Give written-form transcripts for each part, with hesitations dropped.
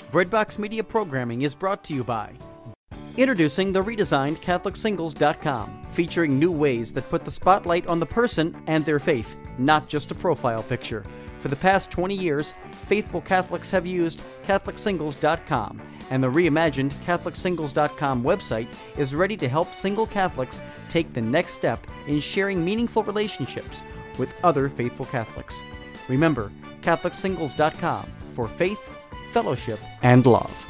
Breadbox Media programming is brought to you by introducing the redesigned CatholicSingles.com, featuring new ways that put the spotlight on the person and their faith, not just a profile picture. For the past 20 years, faithful Catholics have used CatholicSingles.com, and the reimagined CatholicSingles.com website is ready to help single Catholics take the next step in sharing meaningful relationships with other faithful Catholics. Remember, CatholicSingles.com for faith, fellowship, and love.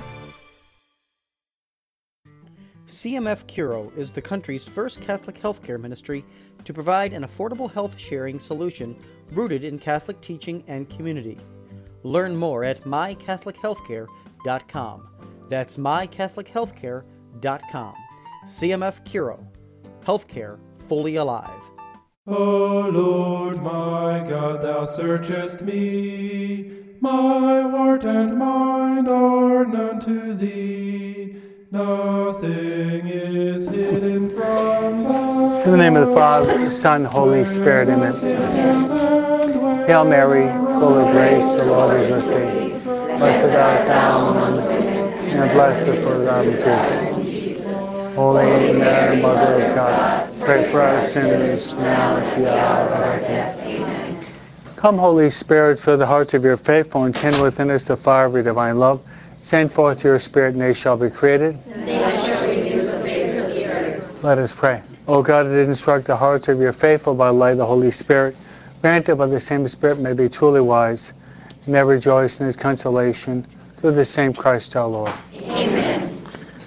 CMF Curo is the country's first Catholic healthcare ministry to provide an affordable health sharing solution rooted in Catholic teaching and community. Learn more at mycatholichealthcare.com. That's mycatholichealthcare.com. CMF Curo. Healthcare fully alive. O Lord my God, thou searchest me. My heart and mind are known to thee. Nothing is hidden from thy. In the name of the Father, the Son, Holy Spirit, amen. Hail Mary, full of grace, the Lord is with thee. Blessed art thou among women, and blessed is the fruit of thy womb, Jesus. Holy Mary, Mother of God, pray for us sinners, now and at the hour of our death. Amen. Come, Holy Spirit, fill the hearts of your faithful, and kindle within us the fire of your divine love. Send forth your Spirit, and they shall be created. And they shall renew the face of the earth. Let us pray. O God, that did instruct the hearts of your faithful by the light of the Holy Spirit, grant that by the same Spirit may be truly wise, and ever rejoice in his consolation, through the same Christ our Lord. Amen.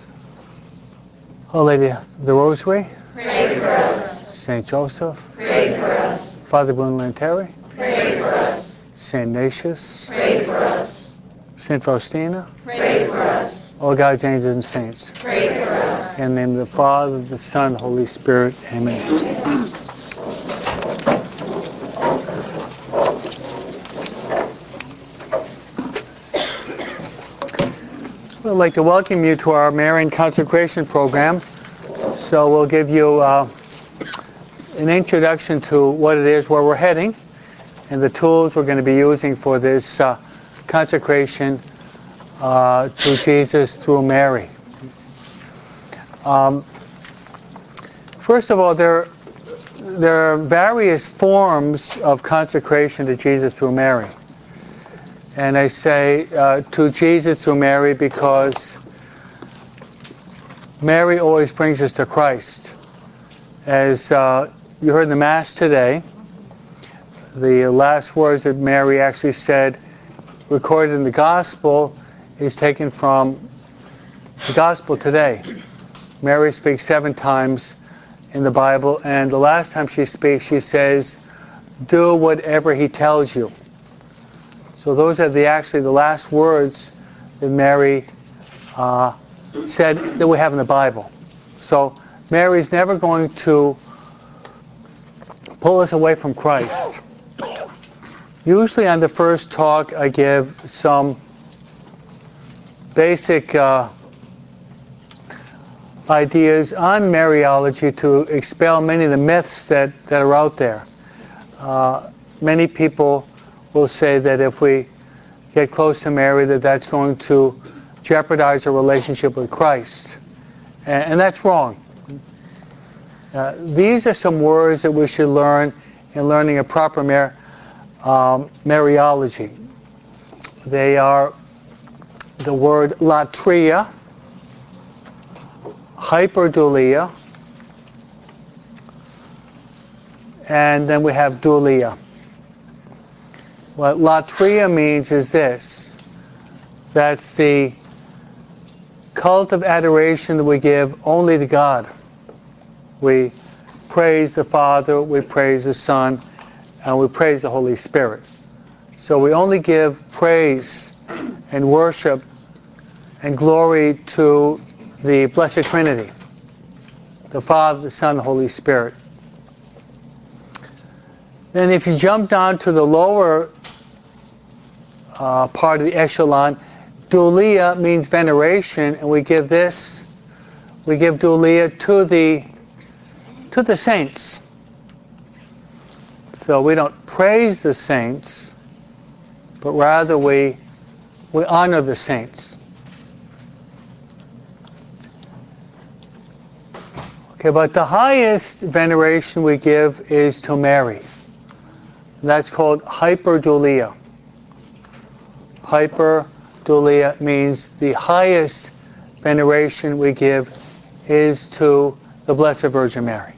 O Lady of the Rosary, Pray for us. Saint Joseph, Pray for us. Father Boone Lanteri, Pray for us. Saint Ignatius, Pray for us. Saint Faustina, Pray for us. all God's angels and saints. Pray for us. In the name of the Father, the Son, the Holy Spirit. Amen. I'd like to welcome you to our Marian consecration program. So we'll give you an introduction to what it is, where we're heading, and the tools we're going to be using for this consecration to Jesus through Mary. First of all, there are various forms of consecration to Jesus through Mary. And I say to Jesus through Mary because Mary always brings us to Christ. As you heard in the Mass today, the last words that Mary actually said, recorded in the Gospel, is taken from the Gospel today. Mary speaks 7 times in the Bible, and the last time she speaks, she says, do whatever he tells you. So those are actually the last words that Mary said that we have in the Bible. So Mary's never going to pull us away from Christ. Usually on the first talk I give some basic ideas on Mariology to expel many of the myths that are out there. Many people will say that if we get close to Mary, that's going to jeopardize our relationship with Christ. And that's wrong. These are some words that we should learn in learning a proper Mariology. They are the word latria, hyperdulia, and then we have dulia. What latria means is this: that's the cult of adoration that we give only to God. We praise the Father, we praise the Son, and we praise the Holy Spirit. So we only give praise and worship and glory to the Blessed Trinity, the Father, the Son, the Holy Spirit. Then if you jump down to the lower part of the echelon, dulia means veneration, and we give dulia to the saints. So we don't praise the saints, but rather we honor the saints. Okay, but the highest veneration we give is to Mary. That's called hyperdulia. Hyperdulia means the highest veneration we give is to the Blessed Virgin Mary.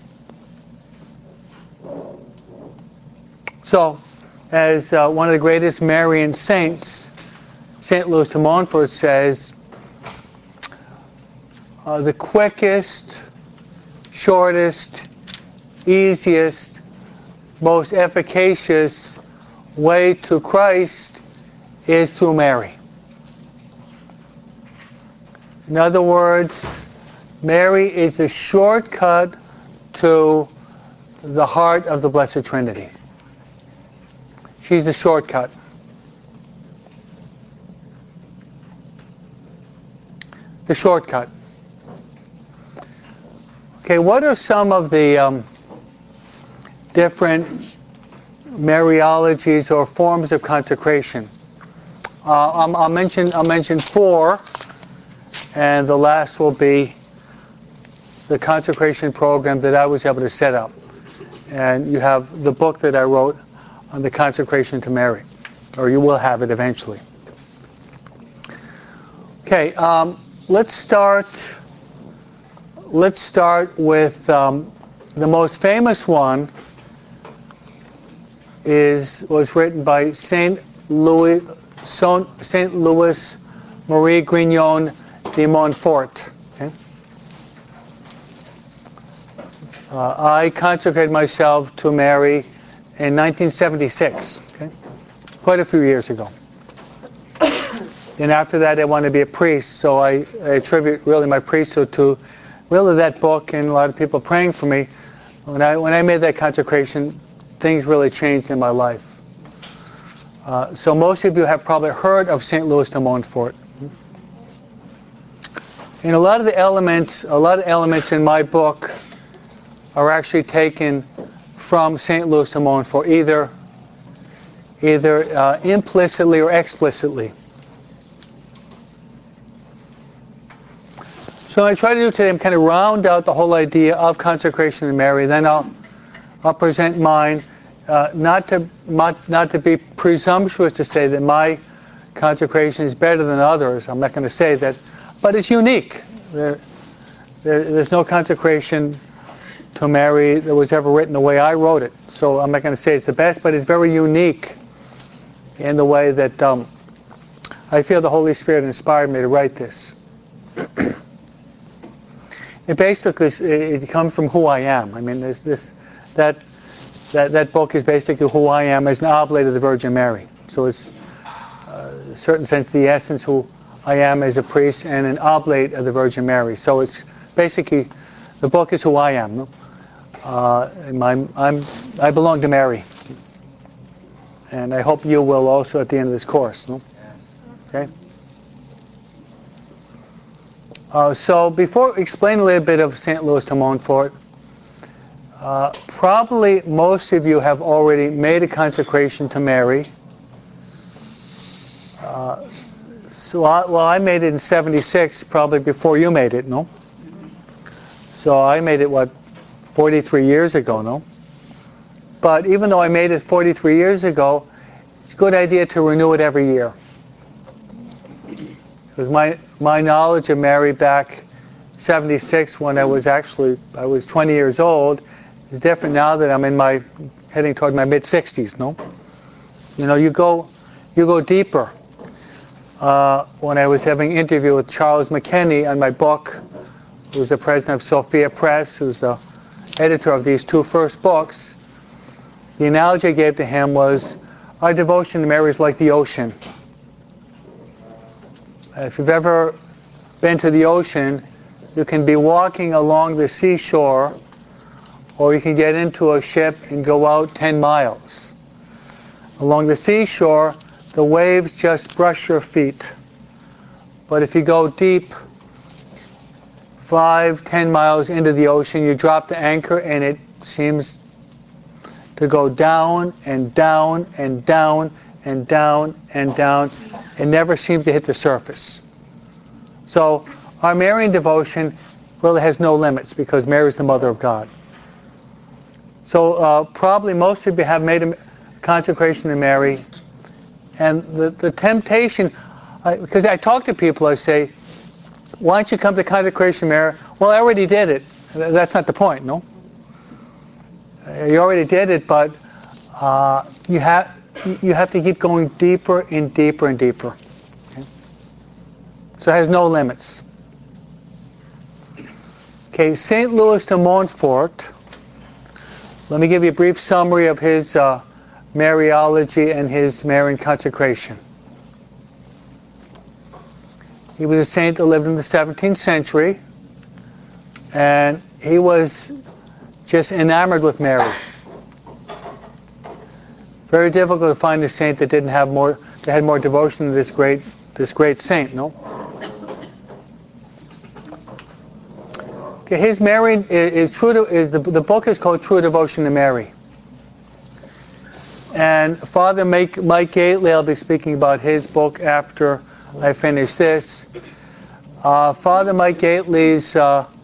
So, as one of the greatest Marian saints, St. Louis de Montfort says, the quickest, shortest, easiest, most efficacious way to Christ is through Mary. In other words, Mary is a shortcut to the heart of the Blessed Trinity. She's a shortcut. The shortcut. Okay, what are some of the different Mariologies or forms of consecration? I'll mention four, and the last will be the consecration program that I was able to set up. And you have the book that I wrote on the consecration to Mary, or you will have it eventually. Okay, let's start with the most famous one. Was written by Saint Louis Marie Grignon de Montfort. Okay? I consecrated myself to Mary in 1976, okay? Quite a few years ago. And after that, I wanted to be a priest, so I attribute really my priesthood to really that book and a lot of people praying for me. When I made that consecration, things really changed in my life. So most of you have probably heard of St. Louis de Montfort. And a lot of elements in my book are actually taken from St. Louis de Montfort, either implicitly or explicitly. So what I try to do today, I'm kind of round out the whole idea of consecration to Mary. Then I'll present mine. Not to be presumptuous to say that my consecration is better than others. I'm not going to say that, but it's unique. There's no consecration to Mary that was ever written the way I wrote it. So I'm not going to say it's the best, but it's very unique in the way that I feel the Holy Spirit inspired me to write this. It basically it comes from who I am. I mean, that book is basically who I am as an oblate of the Virgin Mary. So it's, in a certain sense, the essence who I am as a priest and an oblate of the Virgin Mary. So it's basically, the book is who I am. No? I belong to Mary. And I hope you will also at the end of this course. No? Okay? So before explaining a little bit of St. Louis de Montfort, probably most of you have already made a consecration to Mary. I made it in 76, probably before you made it, no? So I made it, 43 years ago, no? But even though I made it 43 years ago, it's a good idea to renew it every year. Because my knowledge of Mary back 76, when I was 20 years old, is different now that I'm heading toward my mid-60s, no? You know, you go deeper. When I was having an interview with Charles McKenney on my book, who's the president of Sophia Press, who's the editor of these two first books, the analogy I gave to him was, our devotion to Mary is like the ocean. If you've ever been to the ocean, you can be walking along the seashore, or you can get into a ship and go out 10 miles. Along the seashore, the waves just brush your feet. But if you go deep, 5-10 miles into the ocean, you drop the anchor and it seems to go down and down and down and down and down. It never seems to hit the surface. So our Marian devotion really has no limits because Mary is the Mother of God. So probably most of you have made a consecration to Mary. And the temptation, because I talk to people, I say, why don't you come to consecration to Mary? Well, I already did it. That's not the point, no? You already did it, but you have to keep going deeper and deeper and deeper. Okay? So it has no limits. Okay, St. Louis de Montfort. Let me give you a brief summary of his Mariology and his Marian consecration. He was a saint that lived in the 17th century, and he was just enamored with Mary. Very difficult to find a saint that had more devotion to this great saint, no? Okay, his Marian the book is called True Devotion to Mary. And Father Mike Gately, I'll be speaking about his book after I finish this. Father Mike Gately's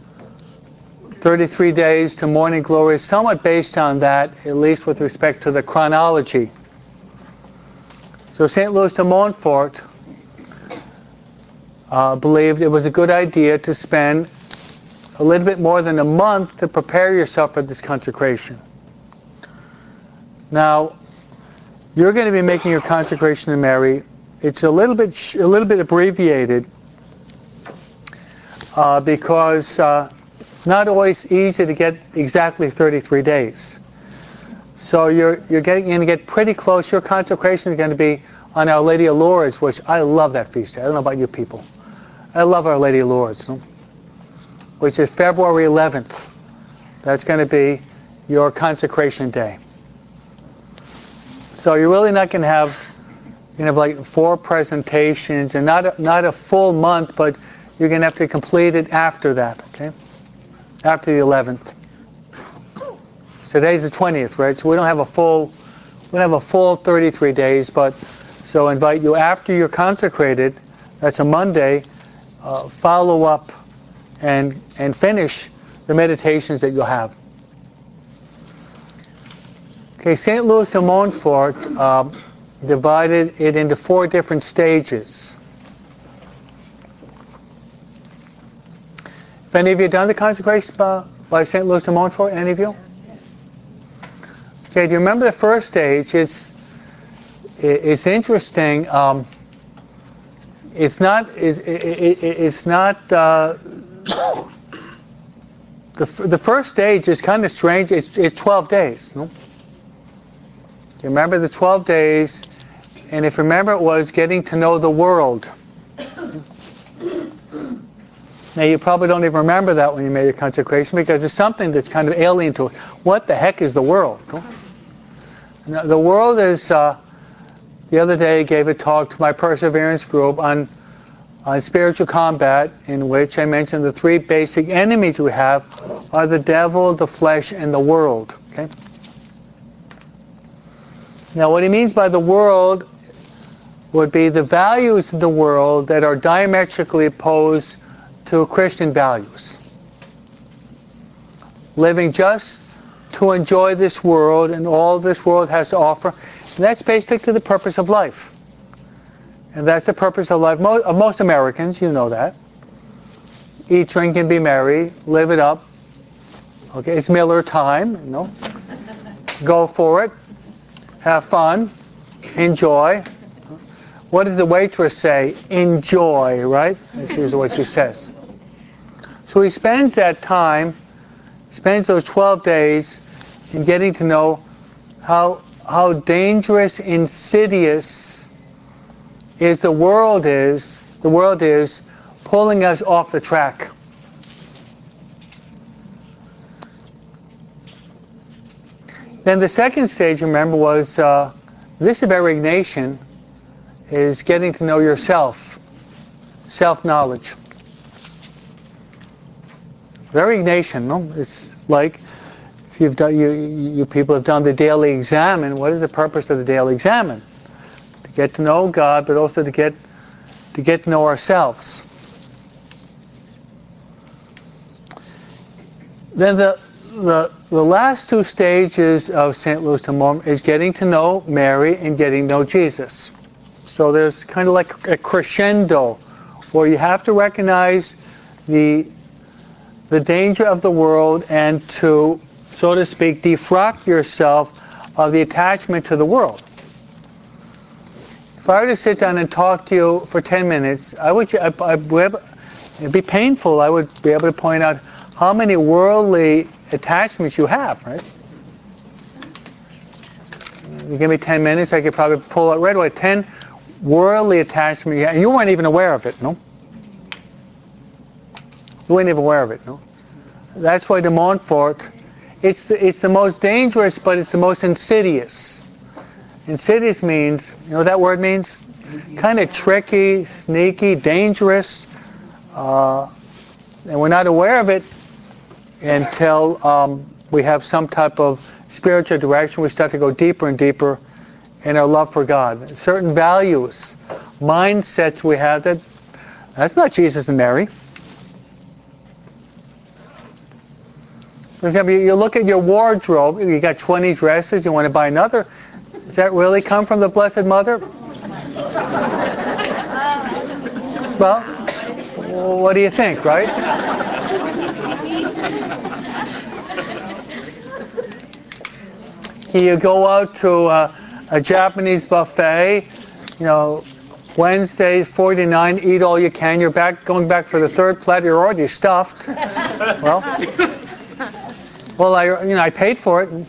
33 Days to Morning Glory is somewhat based on that, at least with respect to the chronology. So St. Louis de Montfort believed it was a good idea to spend a little bit more than a month to prepare yourself for this consecration. Now, you're going to be making your consecration to Mary. It's a little bit abbreviated because it's not always easy to get exactly 33 days. So you're going to get pretty close. Your consecration is going to be on Our Lady of Lourdes, which I love that feast day. I don't know about you people. I love Our Lady of Lourdes, no? Which is February 11th. That's going to be your consecration day. So you're really not going to have, like 4 presentations and not a full month, but you're going to have to complete it after that, okay? After the 11th. So today's the 20th, right? So we don't have a full 33 days, but so I invite you after you're consecrated, that's a Monday, follow up and finish the meditations that you'll have. Okay, St. Louis de Montfort divided it into 4 different stages. Have any of you done the consecration by St. Louis de Montfort? Any of you? Okay, do you remember the first stage? It's interesting. It's not the first stage is kind of strange. It's 12 days. No? You remember the 12 days, and if you remember, it was getting to know the world. Now, you probably don't even remember that when you made your consecration because it's something that's kind of alien to it. What the heck is the world? Now, the world is, the other day I gave a talk to my Perseverance group on spiritual combat, in which I mentioned the 3 basic enemies we have are the devil, the flesh, and the world. Okay? Now, what he means by the world would be the values of the world that are diametrically opposed to Christian values. Living just to enjoy this world and all this world has to offer. And that's basically the purpose of life. And that's the purpose of life of most Americans, you know that. Eat, drink, and be merry. Live it up. Okay, it's Miller time, you know. Go for it. Have fun. Enjoy. What does the waitress say? Enjoy, right? That's usually what she says. So he spends that time, spends those 12 days in getting to know how dangerous, insidious the world is pulling us off the track. Then the second stage, remember, was this of Ignatian is getting to know yourself, self-knowledge. Very Ignatian, no? It's like if you've done, you people have done the daily examen. What is the purpose of the daily examen? To get to know God, but also to get to know ourselves. Then the last two stages of St. Louis de Montfort is getting to know Mary and getting to know Jesus. So there's kind of like a crescendo where you have to recognize the danger of the world and to, so to speak, defrock yourself of the attachment to the world. If I were to sit down and talk to you for 10 minutes, it'd be painful. I would be able to point out how many worldly attachments you have, right? You give me 10 minutes, I could probably pull out right away 10 worldly attachments you have, and you weren't even aware of it, no? You weren't even aware of it, no? That's why de Montfort, it's the most dangerous, but it's the most insidious. Insidious means, you know what that word means? Kind of tricky, sneaky, dangerous, and we're not aware of it until we have some type of spiritual direction. We start to go deeper and deeper in our love for God. Certain values, mindsets we have, that's not Jesus and Mary. For example, you look at your wardrobe, you got 20 dresses, you want to buy another. Does that really come from the Blessed Mother? Well, what do you think, right? You go out to a Japanese buffet, you know, Wednesday, 49, eat all you can. You're going back for the third plate. You're already stuffed. Well, I paid for it.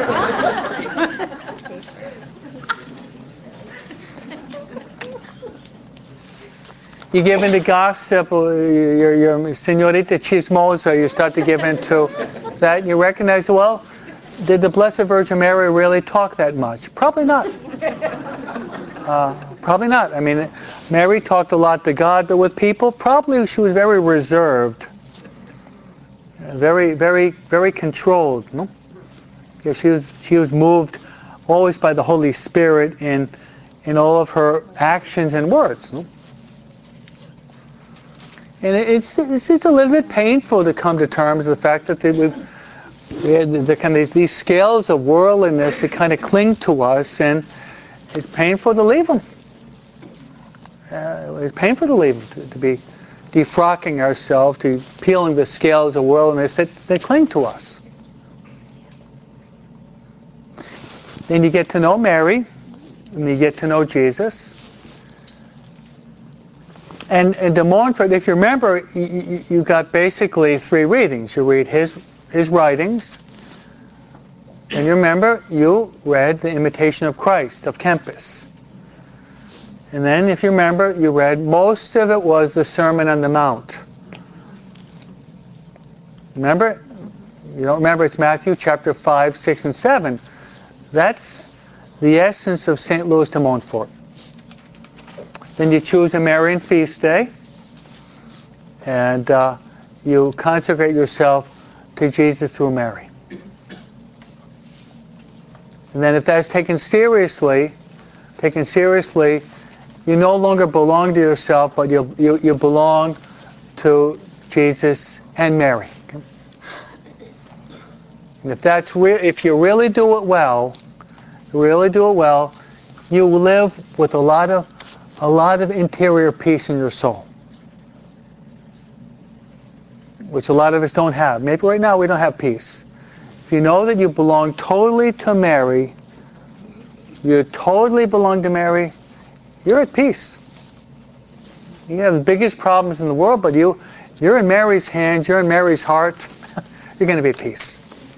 You give into gossip, your señorita chismosa, you start to give into that, and you recognize, well, did the Blessed Virgin Mary really talk that much? Probably not. Probably not. I mean, Mary talked a lot to God, but with people, probably she was very reserved. Very, very, very controlled. No? Yeah, she was moved always by the Holy Spirit in all of her actions and words. No? And it's a little bit painful to come to terms with the fact that there kind of these scales of worldliness that kind of cling to us, and it's painful to leave them. It's painful to leave them, to be defrocking ourselves, to peeling the scales of worldliness that cling to us. Then you get to know Mary, and you get to know Jesus. And de Montfort, if you remember, you got basically 3 readings. You read his writings, and you remember, you read The Imitation of Christ of Kempis. And then, if you remember, you read, most of it was the Sermon on the Mount. Remember? You don't remember, it's Matthew chapter 5, 6, and 7. That's the essence of St. Louis de Montfort. Then you choose a Marian feast day, and you consecrate yourself to Jesus through Mary. And then if that's taken seriously, you no longer belong to yourself, but you belong to Jesus and Mary. And if you really do it well, you live with a lot of interior peace in your soul, which a lot of us don't have. Maybe right now we don't have peace. If you know that you belong totally to Mary, you totally belong to Mary, you're at peace. You have the biggest problems in the world, but you're in Mary's hands, you're in Mary's heart, you're going to be at peace.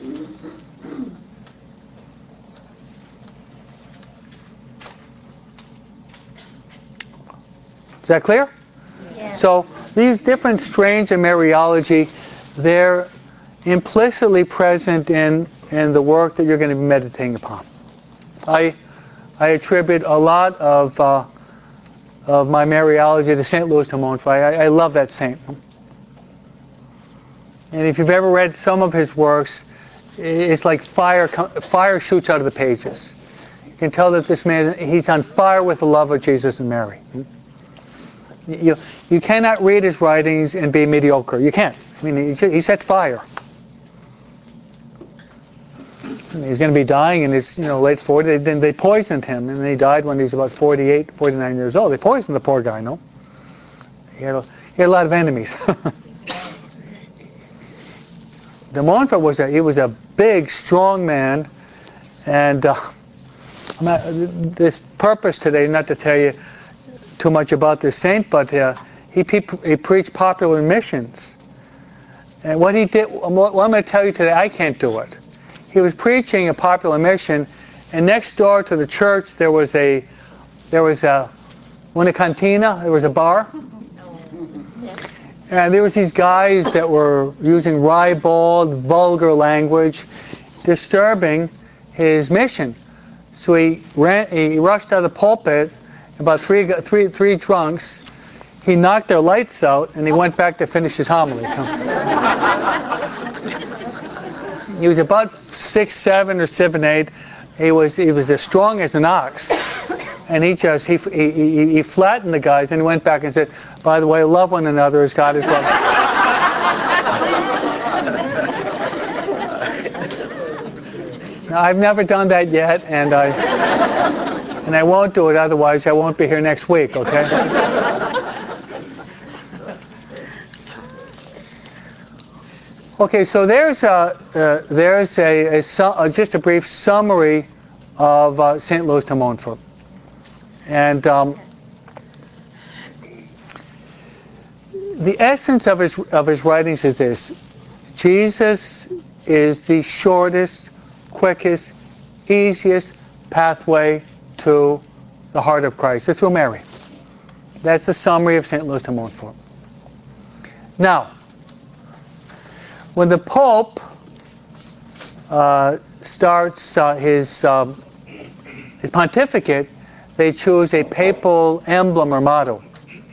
Is that clear? Yeah. So these different strains of Mariology, they're implicitly present in the work that you're going to be meditating upon. I attribute a lot of my Mariology to St. Louis de Montfort. I love that saint. And if you've ever read some of his works, it's like fire shoots out of the pages. You can tell that this man, he's on fire with the love of Jesus and Mary. You cannot read his writings and be mediocre. You can't. I mean, he sets fire. He's going to be dying in his late 40s. Then they poisoned him, and he died when he was about 48, 49 years old. They poisoned the poor guy, no? He had a lot of enemies. De Montfort was a big, strong man, and this purpose today, not to tell you too much about this saint, but he preached popular missions. And what he did, what I'm going to tell you today, I can't do it. He was preaching a popular mission, and next door to the church there was a una cantina, there was a bar. And there was these guys that were using ribald, vulgar language, disturbing his mission. So he rushed out of the pulpit, about three drunks. He knocked their lights out, and he went back to finish his homily. He was about 6'7" or 7'8". He was as strong as an ox. And he flattened the guys, and he went back and said, "By the way, love one another as God has loved." Now, I've never done that yet, and I won't do it. Otherwise, I won't be here next week. Okay. Okay. So there's just a brief summary of St. Louis de Montfort. And the essence of his writings is this: Jesus is the shortest, quickest, easiest pathway to the heart of Christ. It's through Mary. That's the summary of St. Louis de Montfort. Now, when the Pope starts his pontificate, they choose a papal emblem or motto.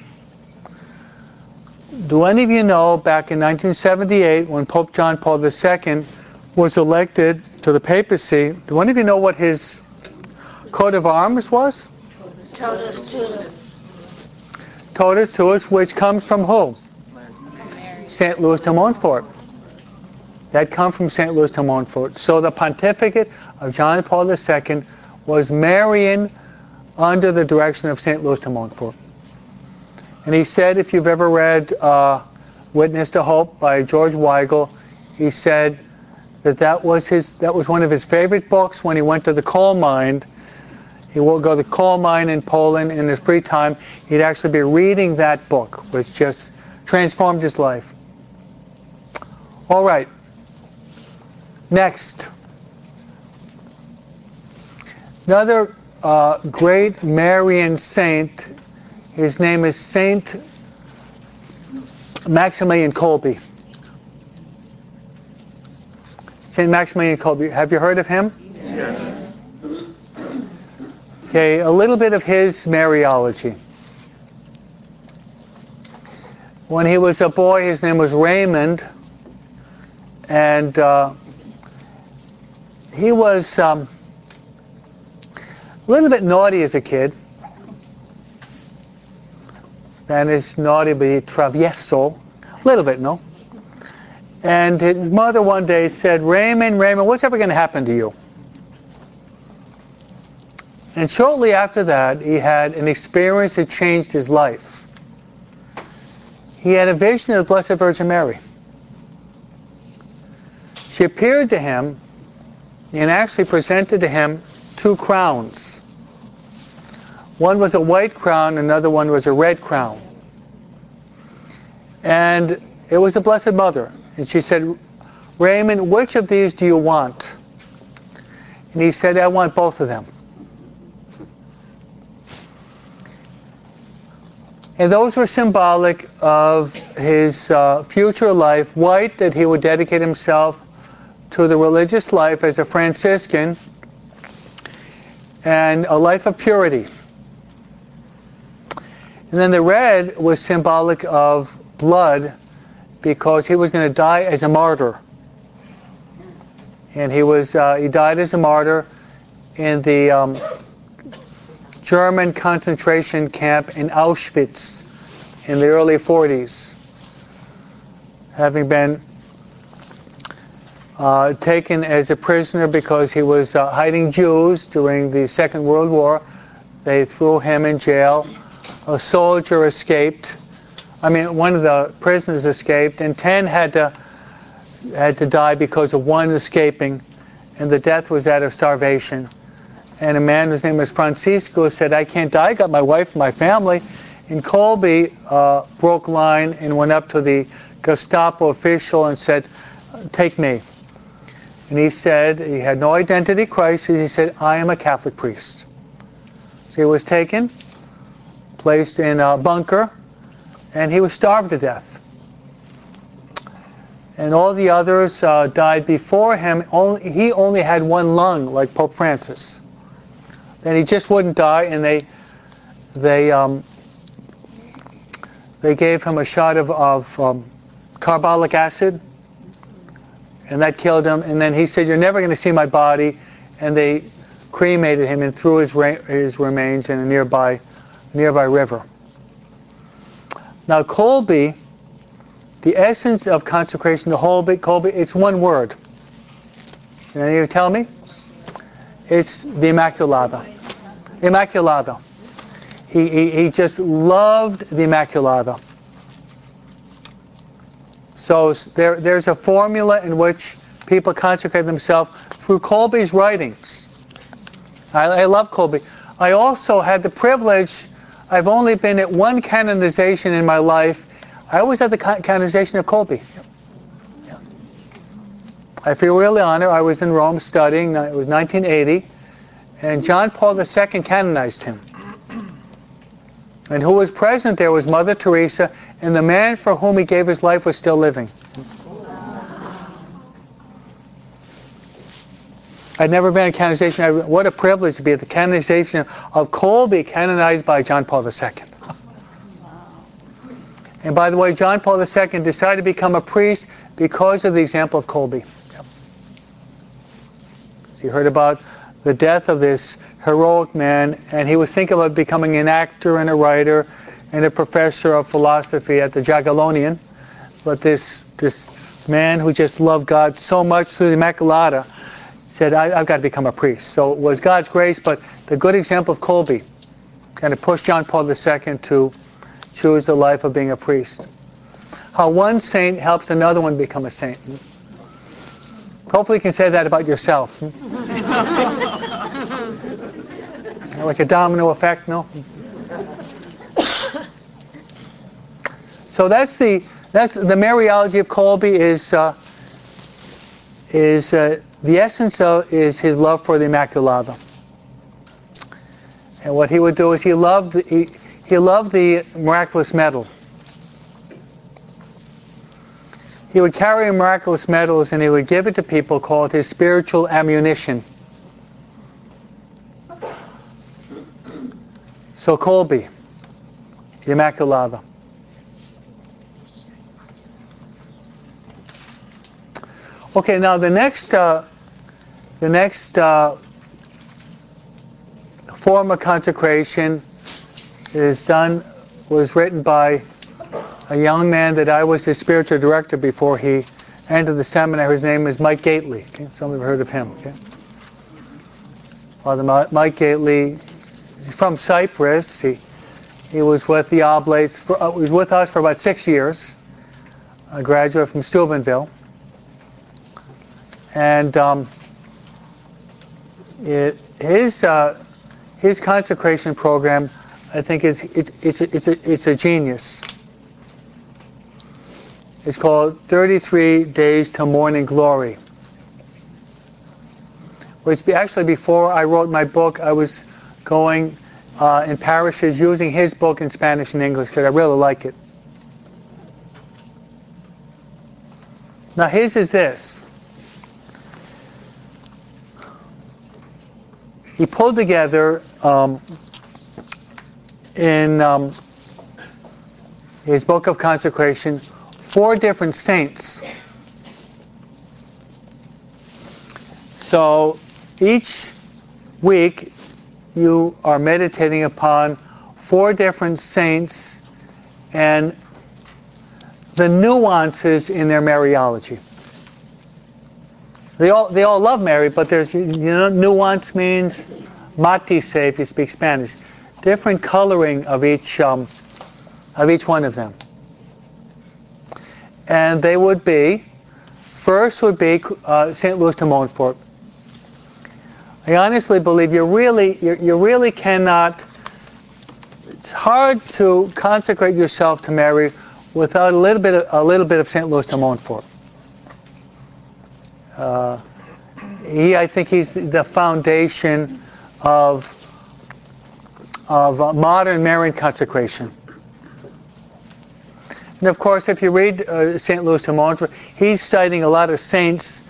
Do any of you know, back in 1978, when Pope John Paul II was elected to the papacy, do any of you know what his coat of arms was? Totus Tutus. Totus Tuus, which comes from who? St. Louis de Montfort. That comes from St. Louis de Montfort. So the pontificate of John Paul II was Marian under the direction of St. Louis de Montfort. And he said, if you've ever read Witness to Hope by George Weigel, he said that was one of his favorite books when he went to the coal mine. He would go to the coal mine in Poland in his free time. He'd actually be reading that book, which just transformed his life. All right. Next. Another great Marian saint, his name is Saint Maximilian Kolbe. Saint Maximilian Kolbe. Have you heard of him? Yes. Okay, a little bit of his Mariology. When he was a boy, his name was Raymond, and he was a little bit naughty as a kid. Spanish naughty, but travieso. A little bit, no? And his mother one day said, Raymond, what's ever going to happen to you? And shortly after that, he had an experience that changed his life. He had a vision of the Blessed Virgin Mary. She appeared to him and actually presented to him two crowns. One was a white crown, another one was a red crown. And it was the Blessed Mother. And she said, Raymond, which of these do you want? And he said, I want both of them. And those were symbolic of his future life. White, that he would dedicate himself to the religious life as a Franciscan, and a life of purity. And then the red was symbolic of blood, because he was going to die as a martyr. And he died as a martyr in the German concentration camp in Auschwitz in the early 40s, having been taken as a prisoner because he was hiding Jews during the Second World War. They threw him in jail. A soldier escaped. One of the prisoners escaped, and 10 had to die because of one escaping, and the death was that of starvation. And a man whose name was Francisco said, "I can't die, I got my wife and my family." And Kolbe broke line and went up to the Gestapo official and said, "Take me." And he said, he had no identity crisis, he said, "I am a Catholic priest." So he was taken, placed in a bunker, and he was starved to death. And all the others died before him. He only had one lung, like Pope Francis. Then he just wouldn't die, and they gave him a shot of carbolic acid, and that killed him. And then he said, "You're never going to see my body," and they cremated him and threw his remains in a nearby river. Now Kolbe, the essence of consecration to Kolbe, it's one word. Can you tell me? It's the Immaculata. Immaculata. He just loved the Immaculata. So there's a formula in which people consecrate themselves through Kolbe's writings. I love Kolbe. I also had the privilege, I've only been at one canonization in my life. I was at the canonization of Kolbe. Yeah. I feel really honored. I was in Rome studying, it was 1980, and John Paul II canonized him. And who was present there was Mother Teresa, and the man for whom he gave his life was still living. I'd never been at a canonization. What a privilege to be at the canonization of Kolbe, canonized by John Paul II. And by the way, John Paul II decided to become a priest because of the example of Kolbe. So you heard about the death of this heroic man, and he was thinking about becoming an actor and a writer and a professor of philosophy at the Jagiellonian. But this man who just loved God so much through the Immaculata said, I've got to become a priest. So it was God's grace, but the good example of Kolbe kind of pushed John Paul II to choose the life of being a priest. How one saint helps another one become a saint. Hopefully you can say that about yourself. Like a domino effect, no? So that's the Mariology of Kolbe is the essence of is his love for the Immaculata. And what he would do is he loved the miraculous medal. He would carry miraculous medals and he would give it to people, called his spiritual ammunition. So Kolbe, the Immaculata. Okay, now the next form of consecration was written by a young man that I was his spiritual director before he entered the seminary. His name is Mike Gately. Okay? Some of you have heard of him. Okay? Father Mike Gately, he's from Cyprus. He was with the Oblates. He was with us for about 6 years. A graduate from Steubenville. And his consecration program, I think, it's a genius. It's called 33 Days to Morning Glory. Which actually, before I wrote my book, I was going in parishes using his book in Spanish and English because I really like it. Now his is this. He pulled together in his book of consecration 4 different saints. So each week you are meditating upon 4 different saints and the nuances in their Mariology. They all love Mary, but there's, nuance means matice if you speak Spanish. Different coloring of each one of them. And they would be, first would be St. Louis de Montfort. I honestly believe you really cannot, it's hard to consecrate yourself to Mary without a little bit of St. Louis de Montfort. I think he's the foundation of modern Marian consecration. And of course, if you read St. Louis de Montfort, he's citing a lot of saints,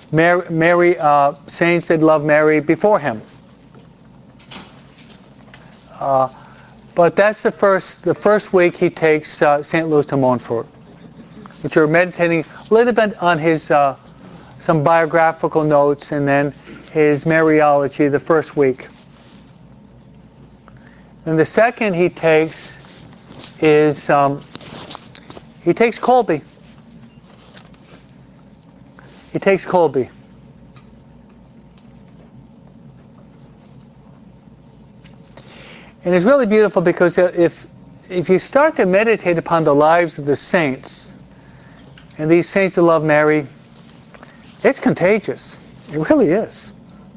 saints that love Mary before him. But that's the first week he takes St. Louis de Montfort, which are meditating a little bit on his some biographical notes, and then his Mariology the first week. And the second he takes is he takes Kolbe. He takes Kolbe. And it's really beautiful because if you start to meditate upon the lives of the saints, and these saints that love Mary, it's contagious. It really is.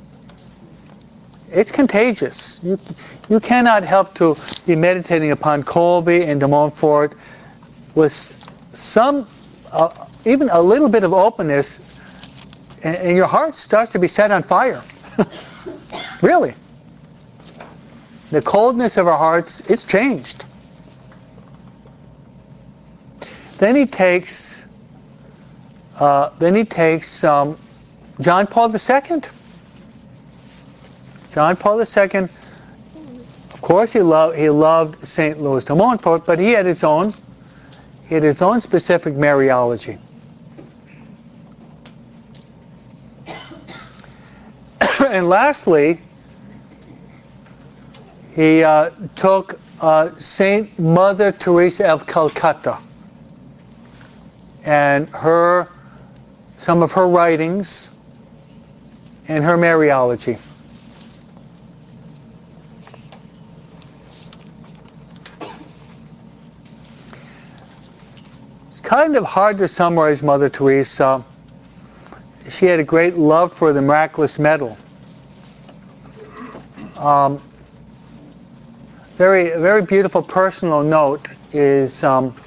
It's contagious. You cannot help to be meditating upon Kolbe and de Montfort with some, even a little bit of openness, and your heart starts to be set on fire. Really. The coldness of our hearts, it's changed. Then he takes John Paul II. John Paul II, of course, he loved St. Louis de Montfort, but he had his own specific Mariology. And lastly, he took Saint Mother Teresa of Calcutta and some of her writings and her Mariology. It's kind of hard to summarize Mother Teresa. She had a great love for the miraculous medal. Very beautiful personal note is,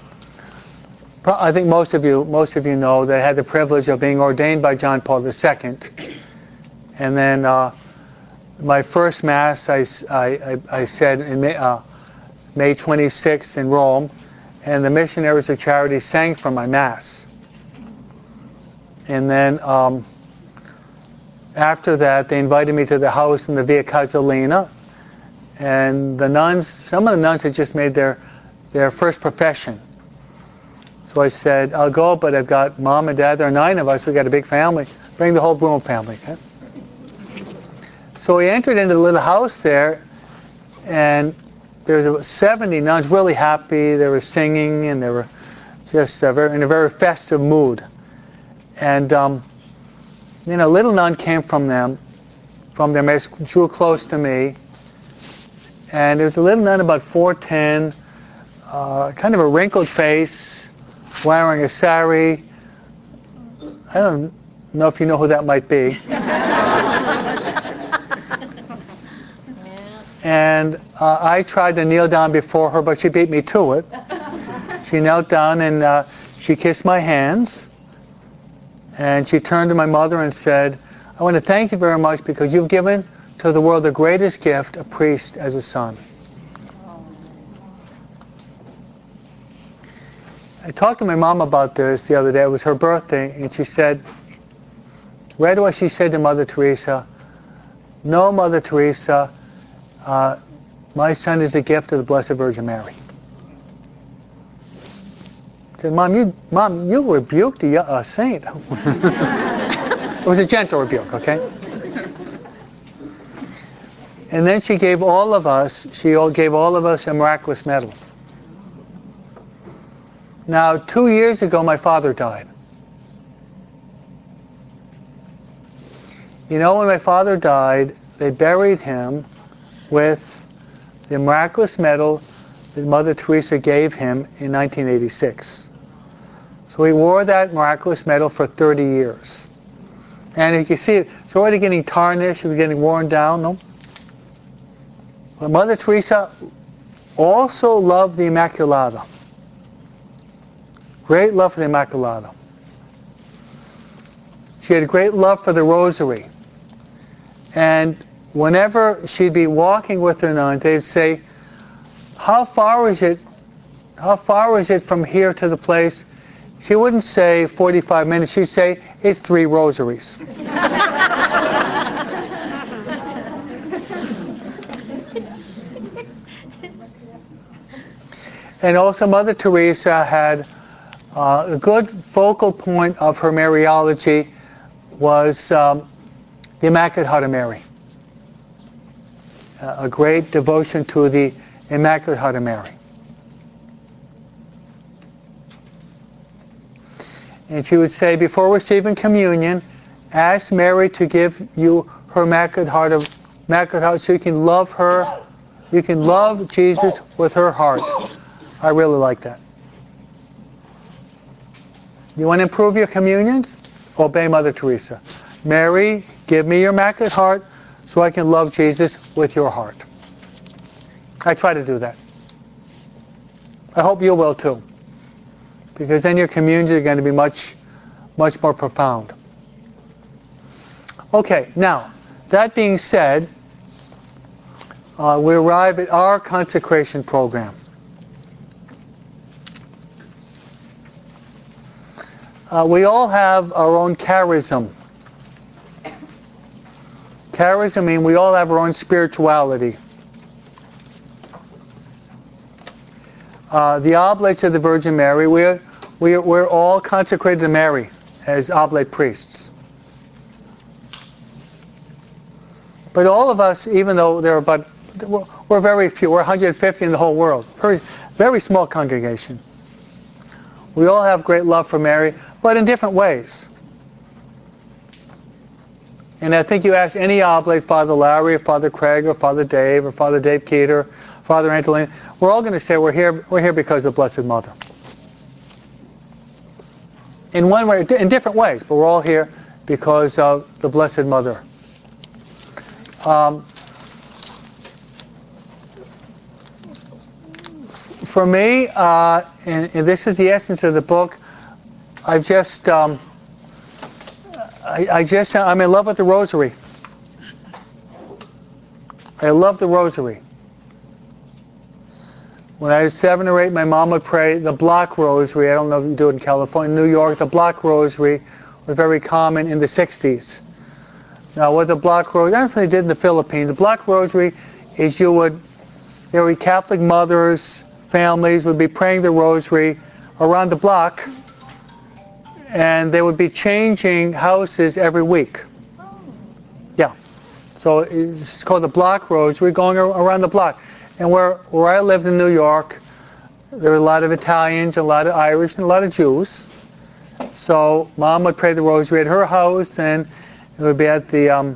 I think most of you know that I had the privilege of being ordained by John Paul II. And then my first Mass I said in May 26th in Rome, and the Missionaries of Charity sang for my Mass. And then after that, they invited me to the house in the Via Casalina. And some of the nuns had just made their first profession. So I said, I'll go, but I've got Mom and Dad. There are 9 of us. We've got a big family. Bring the whole Bruno family. Okay? So we entered into the little house there, and there was 70 nuns, really happy. They were singing, and they were just in a very festive mood. And a little nun came from their mass, drew close to me. And there was a little nun about 4'10", kind of a wrinkled face, wearing a sari. I don't know if you know who that might be. And I tried to kneel down before her, but she beat me to it. She knelt down and she kissed my hands. And she turned to my mother and said, I want to thank you very much because you've given to the world the greatest gift, a priest as a son. I talked to my mom about this the other day. It was her birthday, and she said, right away she said to Mother Teresa, no, Mother Teresa, my son is a gift of the Blessed Virgin Mary. I said, Mom, you rebuked a saint. It was a gentle rebuke, okay? And then she gave all of us a miraculous medal. Now, 2 years ago, my father died. You know, when my father died, they buried him with the miraculous medal that Mother Teresa gave him in 1986. So he wore that miraculous medal for 30 years. And you can see it's already getting tarnished, it's getting worn down, no? But Mother Teresa also loved the Immaculata. Great love for the Immaculata. She had a great love for the Rosary. And whenever she'd be walking with her nuns, they'd say, how far is it from here to the place? She wouldn't say 45 minutes, she'd say, it's 3 rosaries. And also Mother Teresa had a good focal point of her Mariology was the Immaculate Heart of Mary. A great devotion to the Immaculate Heart of Mary. And she would say, before receiving communion, ask Mary to give you her Immaculate Heart so you can love her, you can love Jesus with her heart. I really like that. You want to improve your communions? Obey Mother Teresa. Mary, give me your Immaculate Heart so I can love Jesus with your heart. I try to do that. I hope you will too. Because then your communions are going to be much, much more profound. Okay, now, that being said, we arrive at our consecration program. We all have our own charism. Charism means we all have our own spirituality. The Oblates of the Virgin Mary, we're all consecrated to Mary as Oblate priests. But all of us, even though we're very few, we're 150 in the whole world, very small congregation. We all have great love for Mary, but in different ways. And I think you ask any oblate, Father Larry, or Father Craig, or Father Dave, or Father Dave Keeter, Father Antolin, we're all going to say we're here because of the Blessed Mother. In one way, in different ways, but we're all here because of the Blessed Mother. For me, and this is the essence of the book, I'm in love with the Rosary. I love the Rosary. When I was 7 or 8, my mom would pray the block rosary. I don't know if you do it in California. In New York, the block rosary was very common in the 60s. Now, what the block rosary, I don't know if they did in the Philippines. The block rosary is there would be Catholic mothers, families would be praying the rosary around the block, and they would be changing houses every week. Yeah. So it's called the block rosary, going around the block. And where I lived in New York, there were a lot of Italians, a lot of Irish, and a lot of Jews. So Mom would pray the rosary at her house, and it would be at the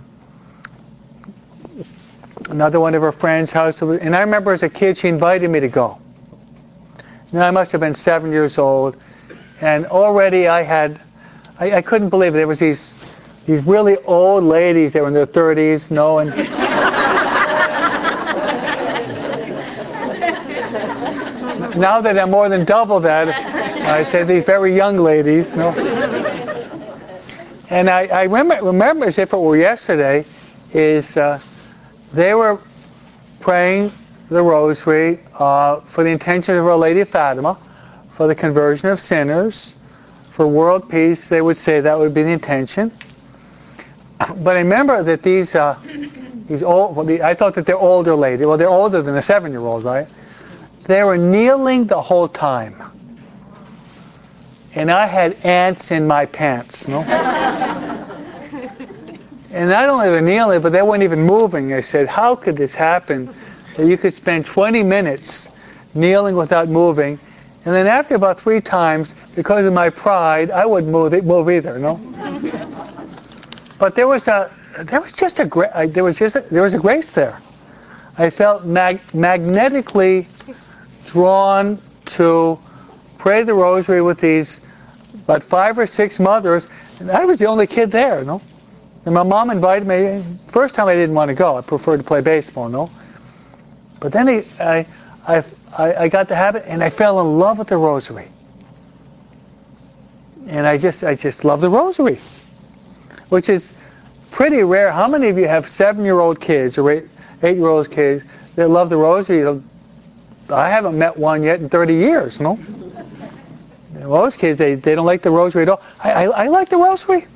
another one of her friends' house. And I remember as a kid, she invited me to go. And I must have been 7 years old, and already I couldn't believe it. There was these really old ladies. They were in their 30s, and now that I'm more than double that, I say these very young ladies, And I remember as if it were yesterday, is they were praying the rosary for the intention of Our Lady of Fatima, for the conversion of sinners, for world peace. They would say that would be the intention. But I remember that these old, I thought that they're older ladies. Well, they're older than the 7-year-olds, right? They were kneeling the whole time. And I had ants in my pants, And not only were they kneeling, but they weren't even moving. I said, how could this happen? That you could spend 20 minutes kneeling without moving, and then after about 3 times, because of my pride, I wouldn't move either, But there was a there was just a grace there. I felt magnetically drawn to pray the rosary with these about 5 or 6 mothers, and I was the only kid there, no? And my mom invited me. First time I didn't want to go. I preferred to play baseball, no? But then I got the habit, and I fell in love with the rosary. And I just love the rosary, which is pretty rare. How many of you have 7-year-old kids or 8-year-old kids that love the rosary? I haven't met one yet in 30 years, no? Most kids, they don't like the rosary at all. I like the rosary.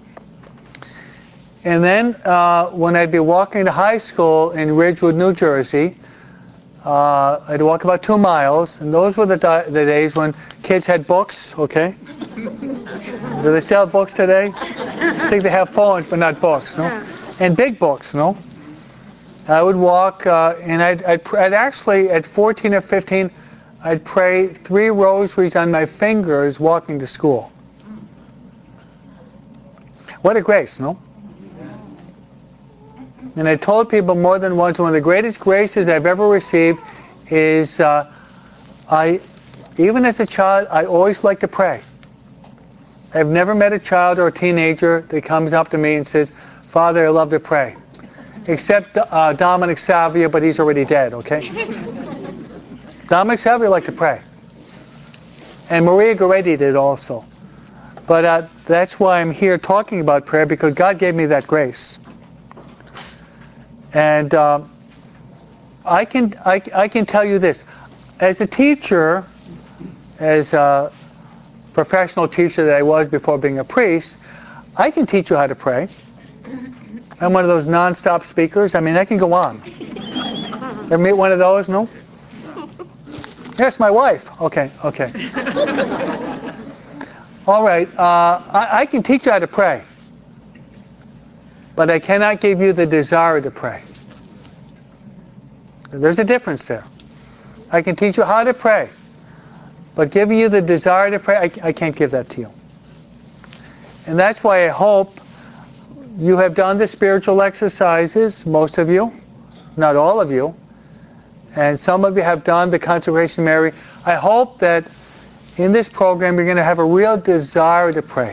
And then when I'd be walking to high school in Ridgewood, New Jersey, I'd walk about 2 miles, and those were the days when kids had books, okay? Do they still have books today? I think they have phones, but not books, no? And big books, no? I would walk, and I'd actually, at 14 or 15, I'd pray 3 rosaries on my fingers walking to school. What a grace, no? And I told people more than once, one of the greatest graces I've ever received is, even as a child, I always liked to pray. I've never met a child or a teenager that comes up to me and says, "Father, I love to pray." Except Dominic Savia, but he's already dead, okay? Dominic Savia liked to pray. And Maria Goretti did also. But that's why I'm here talking about prayer, because God gave me that grace. And I can tell you this. As a teacher, as a professional teacher that I was before being a priest, I can teach you how to pray. I'm one of those non-stop speakers. I mean, I can go on. Ever meet one of those? No? Yes, my wife. Okay. All right. I can teach you how to pray. But I cannot give you the desire to pray. There's a difference there. I can teach you how to pray. But giving you the desire to pray, I can't give that to you. And that's why I hope you have done the spiritual exercises, most of you, not all of you. And some of you have done the consecration of Mary. I hope that in this program you're going to have a real desire to pray.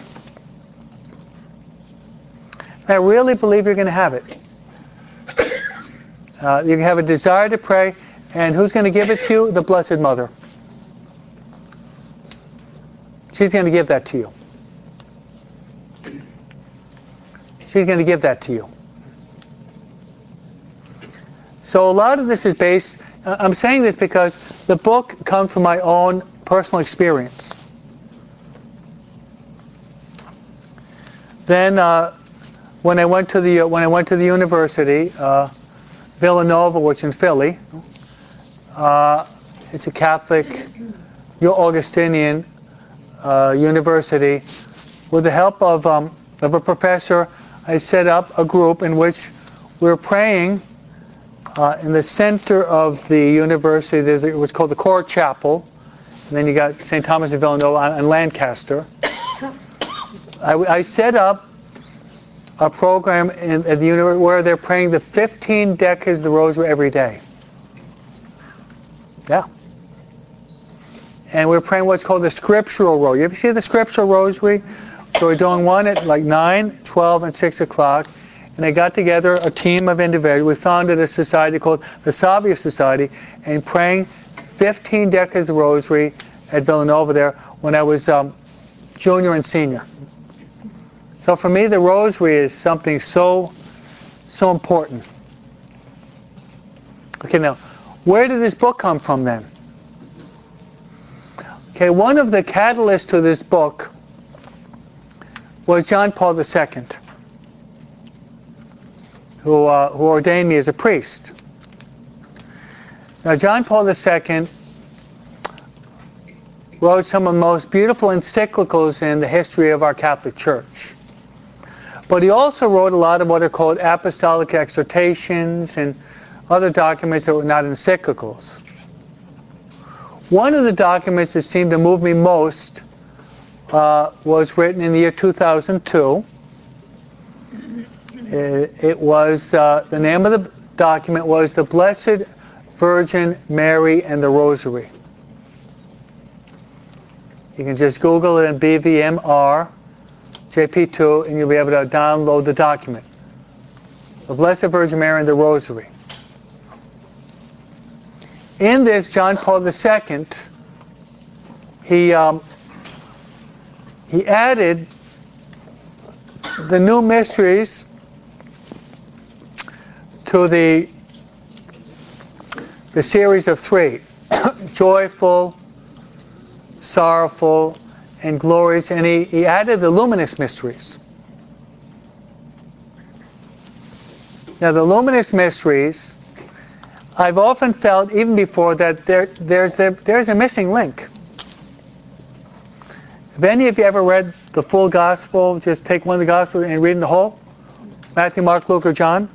I really believe you're going to have it. You have a desire to pray, and who's going to give it to you? The Blessed Mother. She's going to give that to you. She's going to give that to you. So a lot of this is based, I'm saying this because the book comes from my own personal experience. Then when I went to the university, Villanova, which is in Philly, it's a Catholic, Augustinian university. With the help of a professor, I set up a group in which we were praying in the center of the university. There's what's called the Court Chapel, and then you got St. Thomas of Villanova and Lancaster. I set up a program at the university where they're praying the 15 decades of the Rosary every day. Yeah. And we're praying what's called the Scriptural Rosary. You ever see the Scriptural Rosary? So we're doing one at like 9, 12, and 6 o'clock. And I got together a team of individuals. We founded a society called the Savia Society, and praying 15 decades of the Rosary at Villanova there when I was junior and senior. So for me, the Rosary is something so important. Okay, now, where did this book come from then? Okay, one of the catalysts to this book was John Paul II, who ordained me as a priest. Now, John Paul II wrote some of the most beautiful encyclicals in the history of our Catholic Church. But he also wrote a lot of what are called apostolic exhortations and other documents that were not encyclicals. One of the documents that seemed to move me most was written in the year 2002. It was, the name of the document was the Blessed Virgin Mary and the Rosary. You can just Google it in BVMR JP2 and you'll be able to download the document. The Blessed Virgin Mary and the Rosary. In this, John Paul II, he added the new mysteries to the series of three: joyful, sorrowful, and glorious. And he added the luminous mysteries. Now, the luminous mysteries, I've often felt, even before, that there's a missing link. Have any of you ever read the full gospel? Just take one of the gospels and read the whole? Matthew, Mark, Luke, or John?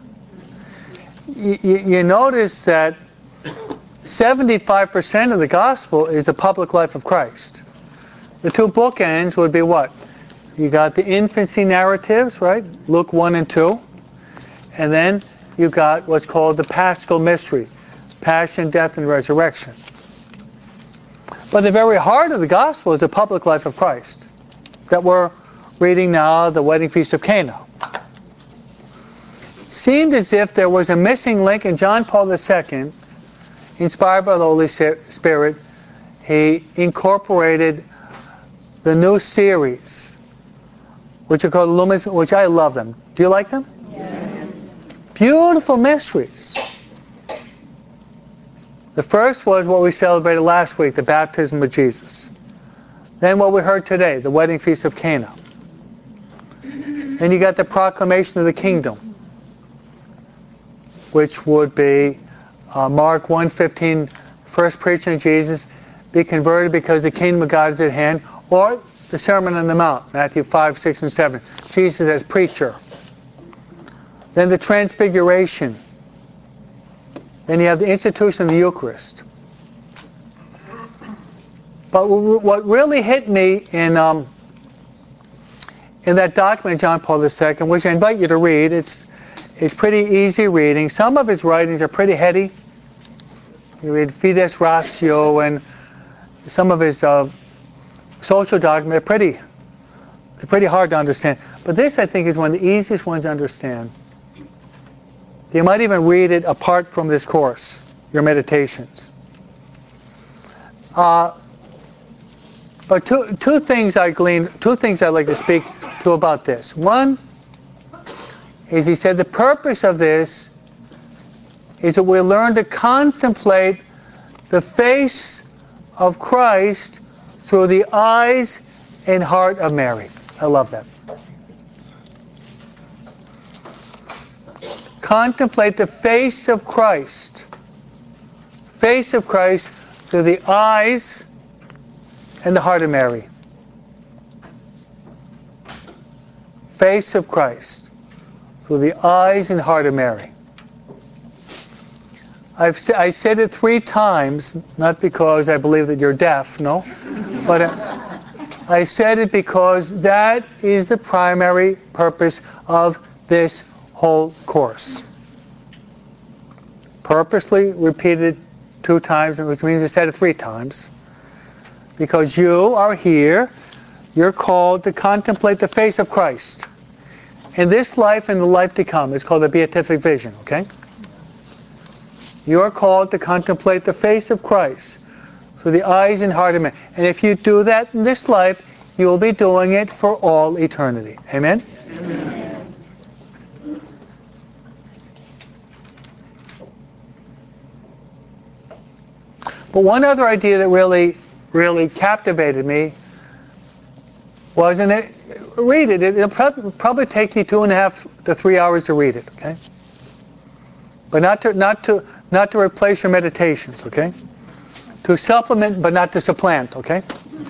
You notice that 75% of the gospel is the public life of Christ. The two bookends would be what? You got the infancy narratives, right? Luke 1 and 2. And then you got what's called the Paschal mystery. Passion, death, and resurrection. But the very heart of the gospel is the public life of Christ that we're reading now, the wedding feast of Cana. Seemed as if there was a missing link in John Paul II, inspired by the Holy Spirit. He incorporated the new series, which are called Luminous, which I love them. Do you like them? Yes. Beautiful mysteries. The first was what we celebrated last week, the baptism of Jesus. Then what we heard today, the wedding feast of Cana. Then you got the proclamation of the kingdom, which would be Mark 1:15, first preaching of Jesus, be converted because the kingdom of God is at hand, or the Sermon on the Mount, Matthew 5, 6, and 7, Jesus as preacher. Then the transfiguration. Then you have the institution of the Eucharist. But what really hit me in that document, John Paul II, which I invite you to read, it's pretty easy reading. Some of his writings are pretty heady. You read Fides Ratio and some of his social documents are pretty hard to understand. But this, I think, is one of the easiest ones to understand. You might even read it apart from this course, your meditations. But two things I'd like to speak to about this. One is, he said, the purpose of this is that we learn to contemplate the face of Christ through the eyes and heart of Mary. I love that. Contemplate the face of Christ. Face of Christ through the eyes and the heart of Mary. Face of Christ through the eyes and heart of Mary. I said it 3 times, not because I believe that you're deaf, no, but I said it because that is the primary purpose of this whole course. Purposely repeated 2 times, which means I said it 3 times, because you are here, you're called to contemplate the face of Christ in this life and the life to come. It's called the beatific vision, okay? You are called to contemplate the face of Christ through the eyes and heart of man. And if you do that in this life, you will be doing it for all eternity. Amen? Amen. But one other idea that really captivated me was, and read it. It'll probably take you 2.5 to 3 hours to read it, okay? But not to replace your meditations, okay? To supplement, but not to supplant, okay?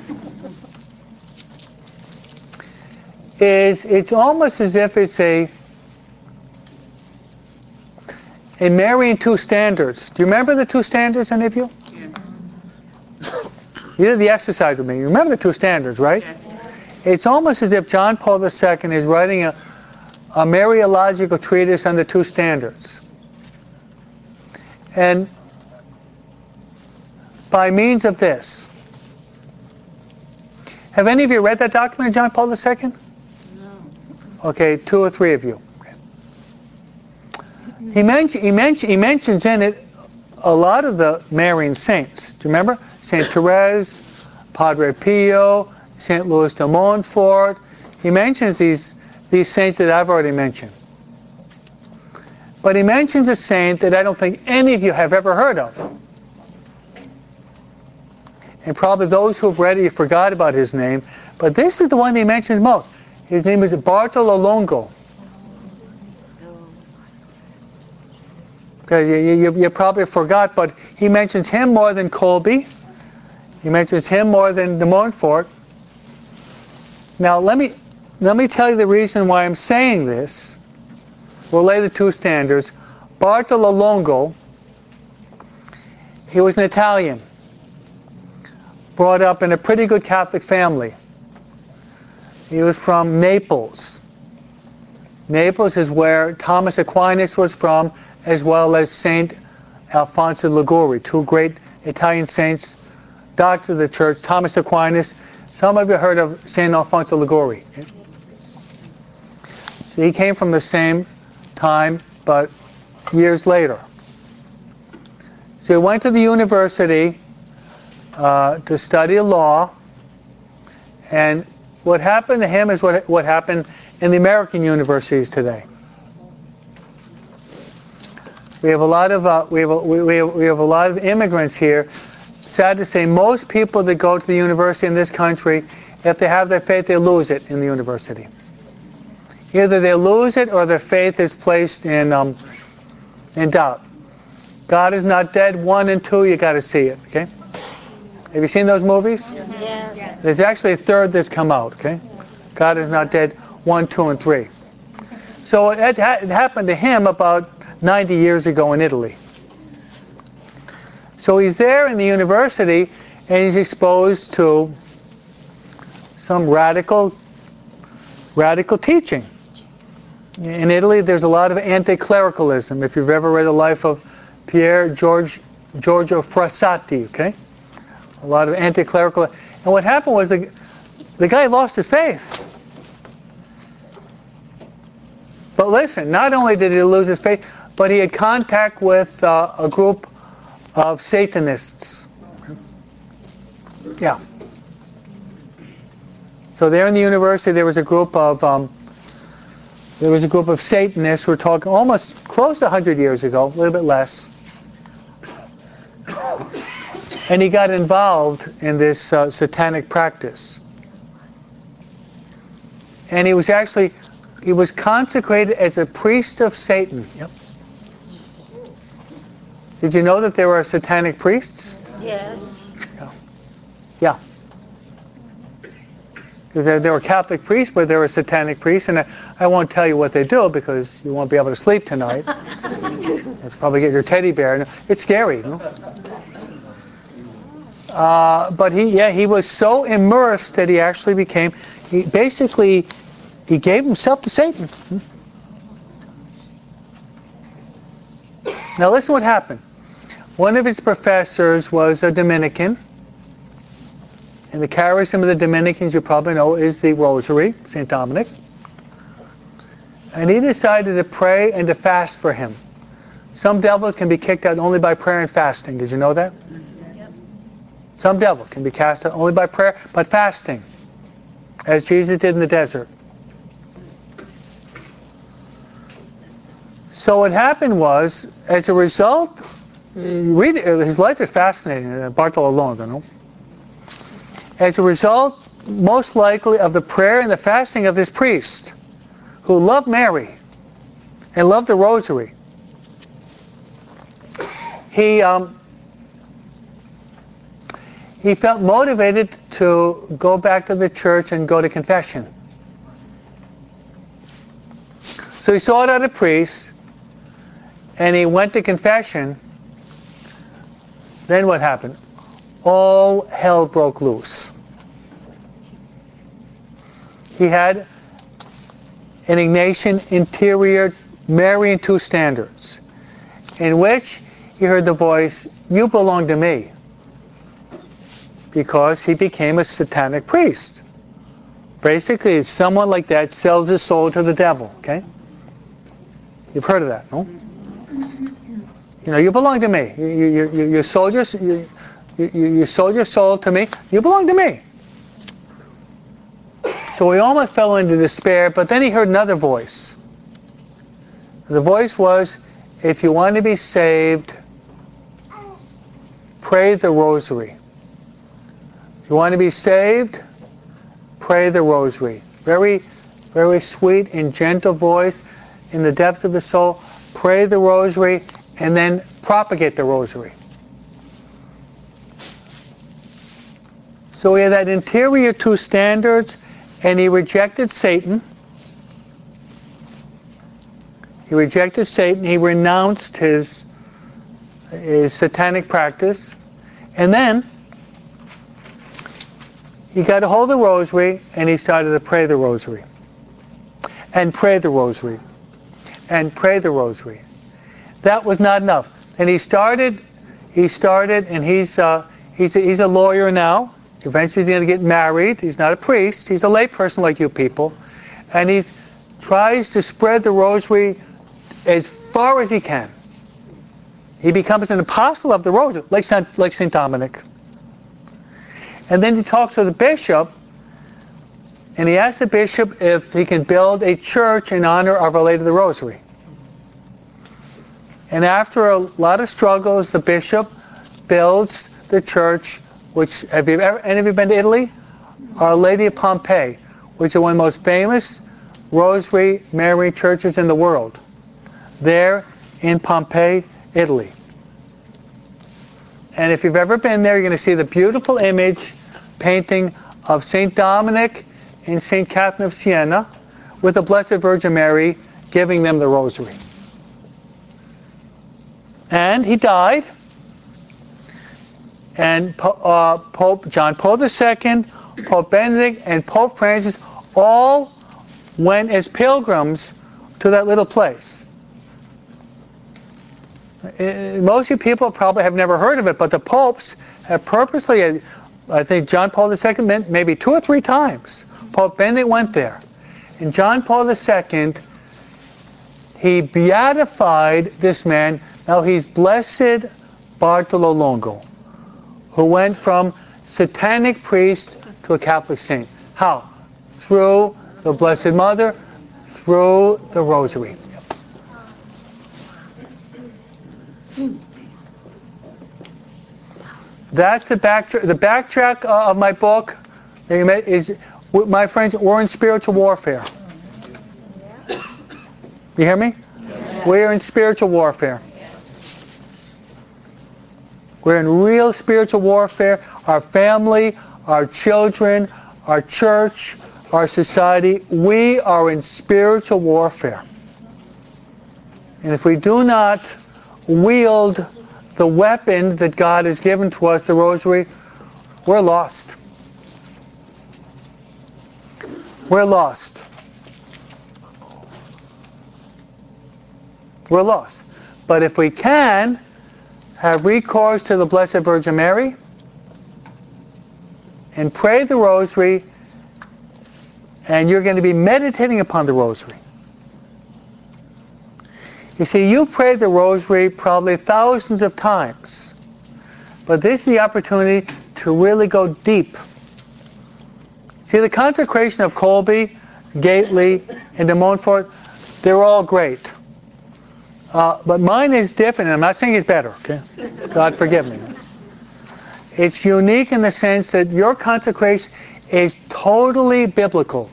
It's almost as if it's a Marian 2 standards. Do you remember the 2 standards, any of you? Yeah. You did the exercise with me. You remember the 2 standards, right? Yeah. It's almost as if John Paul II is writing a Mariological treatise on the two standards. And by means of this, have any of you read that document of John Paul II? No. Okay, 2 or 3 of you. He mentions in it a lot of the Marian saints. Do you remember? Saint Therese, Padre Pio, Saint Louis de Montfort. He mentions these saints that I've already mentioned. But he mentions a saint that I don't think any of you have ever heard of. And probably those who have read it, you forgot about his name. But this is the one he mentions most. His name is Bartolo Longo. Okay, you probably forgot, but he mentions him more than Colby. He mentions him more than de Montfort. Now let me tell you the reason why I'm saying this. We'll lay the two standards. Bartolo Longo, he was an Italian, brought up in a pretty good Catholic family. He was from Naples. Naples is where Thomas Aquinas was from, as well as Saint Alfonso Liguori, two great Italian saints, doctor of the church. Thomas Aquinas, some of you heard of Saint Alfonso Liguori. So he came from the same time, but years later. So he went to the university to study law, and what happened to him is what happened in the American universities today. We have a lot of we have a lot of immigrants here. Sad to say, most people that go to the university in this country, if they have their faith, they lose it in the university. Either they lose it or their faith is placed in doubt. God is Not Dead 1 and 2. You got to see it. Okay. Have you seen those movies? Yes. There's actually a third that's come out. Okay. God is Not Dead 1, 2, and 3. So it happened to him about 90 years ago in Italy. So he's there in the university and he's exposed to some radical teaching. In Italy there's a lot of anti-clericalism. If you've ever read the life of Giorgio Frassati, okay? A lot of anti-clerical. And what happened was the guy lost his faith. But listen, not only did he lose his faith, but he had contact with a group of Satanists. Yeah. So there in the university, there was a group of Satanists. We're talking almost close to 100 years ago, a little bit less. And he got involved in this satanic practice. And he was consecrated as a priest of Satan. Yep. Did you know that there were satanic priests? Yes. Yeah. Because there were Catholic priests, but there were satanic priests, and I won't tell you what they do because you won't be able to sleep tonight. You'll probably get your teddy bear. It's scary, you know? But he was so immersed that he actually he gave himself to Satan. Now listen what happened. One of his professors was a Dominican. And the charism of the Dominicans, you probably know, is the Rosary, St. Dominic. And he decided to pray and to fast for him. Some devils can be kicked out only by prayer and fasting. Did you know that? Yep. Some devil can be cast out only by prayer, but fasting, as Jesus did in the desert. So what happened was, as a result, read it, his life is fascinating, Bartolo Longo, you know? As a result, most likely, of the prayer and the fasting of this priest, who loved Mary and loved the Rosary, he felt motivated to go back to the church and go to confession. So he sought out a priest, and he went to confession. Then what happened? All hell broke loose. He had an Ignatian interior Marian two standards, in which he heard the voice, "You belong to me," because he became a satanic priest. Basically, someone like that sells his soul to the devil, okay? You've heard of that, no? You know, you belong to me. You sold your soul to me. You belong to me. So he almost fell into despair, but then he heard another voice. The voice was, if you want to be saved, pray the rosary. If you want to be saved, pray the rosary. Very, very sweet and gentle voice in the depth of the soul. Pray the rosary and then propagate the rosary. So he had that interior two standards, and he rejected Satan. He rejected Satan. He renounced his satanic practice. And then he got a hold of the rosary, and he started to pray the rosary. And pray the rosary. And pray the rosary. That was not enough. And he started, and he's a lawyer now. Eventually he's going to get married. He's not a priest. He's a lay person like you people. And he tries to spread the rosary as far as he can. He becomes an apostle of the rosary, like St. Dominic. And then he talks to the bishop, and he asks the bishop if he can build a church in honor of Our Lady of the Rosary. And after a lot of struggles, the bishop builds the church, which, any of you been to Italy? Our Lady of Pompeii, which is one of the most famous Rosary Marian churches in the world. There in Pompeii, Italy. And if you've ever been there, you're going to see the beautiful image painting of St. Dominic and St. Catherine of Siena with the Blessed Virgin Mary giving them the rosary. And he died, and Pope John Paul II, Pope Benedict, and Pope Francis all went as pilgrims to that little place. Most of you people probably have never heard of it, but the popes have purposely, I think John Paul II maybe 2 or 3 times. Pope Benedict went there. And John Paul II, he beatified this man. Now he's Blessed Bartolo Longo, who went from satanic priest to a Catholic saint. How? Through the Blessed Mother, through the Rosary. That's the backtrack of my book. Is, my friends, we're in spiritual warfare. You hear me? We're in spiritual warfare. We're in real spiritual warfare. Our family, our children, our church, our society, we are in spiritual warfare. And if we do not wield the weapon that God has given to us, the rosary, we're lost. We're lost. We're lost. But if we can have recourse to the Blessed Virgin Mary and pray the rosary, and you're going to be meditating upon the rosary. You see, you prayed the rosary probably thousands of times, but this is the opportunity to really go deep. See, the consecration of Colby, Gately, and de Montfort, they're all great. But mine is different, and I'm not saying it's better, okay? God forgive me. It's unique in the sense that your consecration is totally biblical.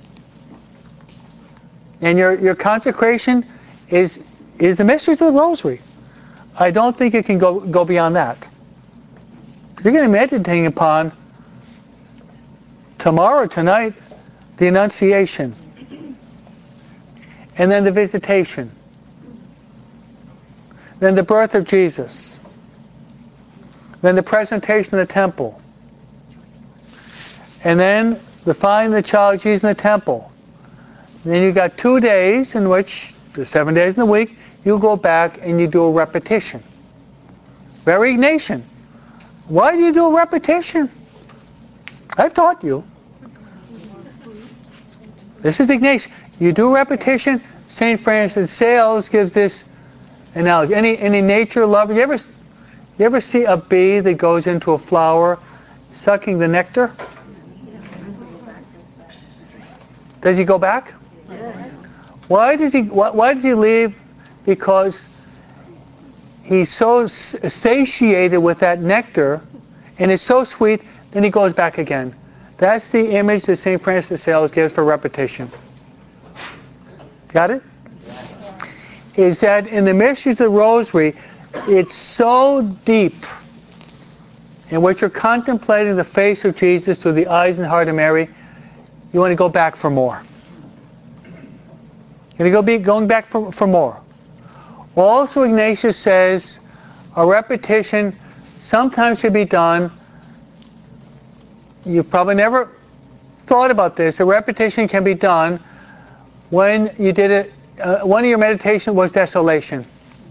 And your consecration is the mysteries of the rosary. I don't think you can go beyond that. You're going to be meditating upon tonight, the Annunciation, and then the Visitation, then the birth of Jesus, then the presentation of the temple, and then the finding the child Jesus in the temple, Then you got 2 days in which, the 7 days in the week, you go back and you do a repetition. Very Ignatian. Why do you do a repetition? I've taught you. This is Ignatian. You do repetition. St. Francis de Sales gives this analogy. Any nature lover, you ever see a bee that goes into a flower sucking the nectar? Does he go back? Yes. Why does he leave? Because he's so satiated with that nectar, and it's so sweet, then he goes back again. That's the image that St. Francis de Sales gives for repetition. Got it? Is that in the mysteries of the Rosary, it's so deep in which you're contemplating the face of Jesus through the eyes and heart of Mary, you want to go back for more. You're going to going back for more. Also, Ignatius says a repetition sometimes should be done. You've probably never thought about this. A repetition can be done when you did it. One of your meditation was desolation.